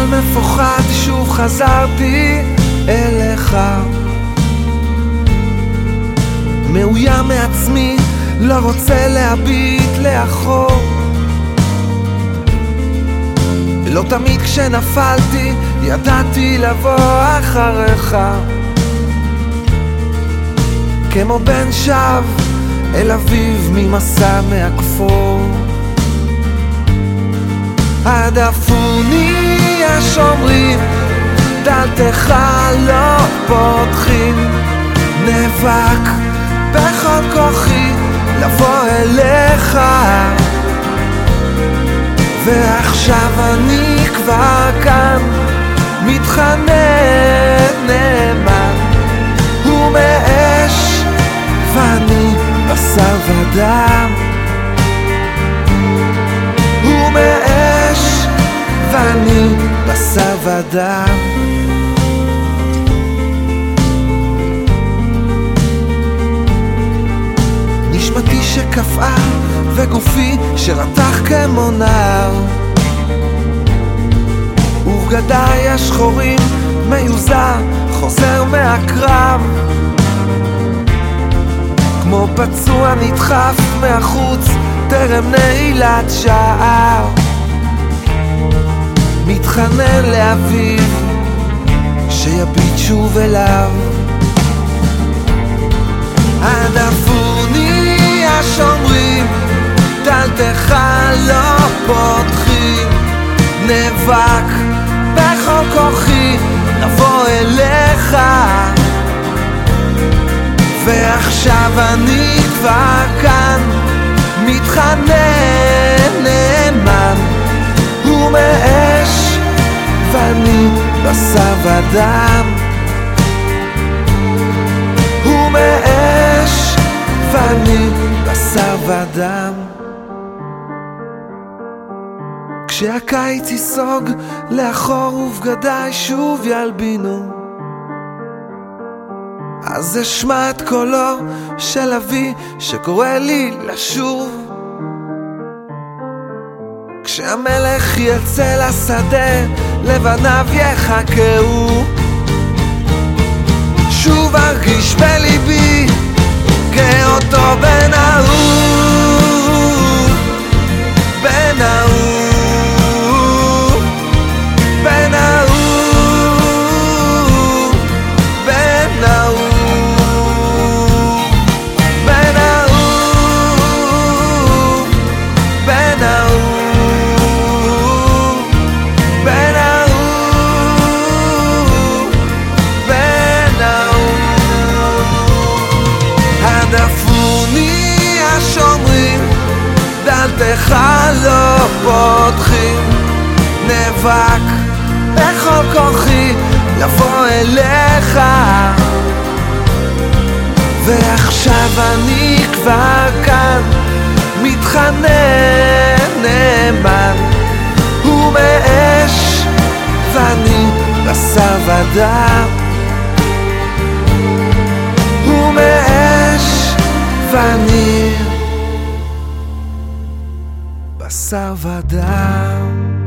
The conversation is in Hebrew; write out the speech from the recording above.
מפוחד שוב חזרתי אליך, מאוים מעצמי, לא רוצה להביט לאחור. לא תמיד כשנפלתי ידעתי לבוא אחריך, כמו בן שב אל אביו ממסע מהכפור. הדפוני השומרים, דלתך לא פותחים, נאבק בכל כוחי לבוא אליך, ועכשיו אני כבר כאן, מתחנן נאמן, הוא מאש ואני בשר ודם, הוא מאש ואני בשר ודם. נשמתי שקפאה וגופי שרתח כמו נער, ובגדיי השחורים מיוזע חוזר מהקרב, כמו פצוע נדחף מהחוץ טרם נעילת שער, מתחנן לאביו שיביט שוב אליו. הדפוני השומרים, דלתך לא פותחים, נאבק בכל כוחי לבוא אליך, ועכשיו אני כבר כאן, מתחנן נאמן, הוא מאש ואני בשר ודם, הוא מאש ואני בשר ודם. כשהקיץ יסוג לאחור ובגדיי שוב ילבינו, אז אשמע את קולו של אבי שקורא לי לשוב. כשהמלך יצא לשדה לבניו יחכהו, שוב ארגיש בליבי כאותו בן אהוב, בן אהוב, בן אהוב, בן אהוב, בן אהוב, בן אהוב, בן אהוב, בן אהוב. הדפוני השומרים, דלתך לא פותחים, נאבק בכל כוחי לבוא אליך, ועכשיו אני כבר כאן, מתחנן נאמן, הוא מאש ואני בשר ודם, הוא מאש ואני בשר ודם.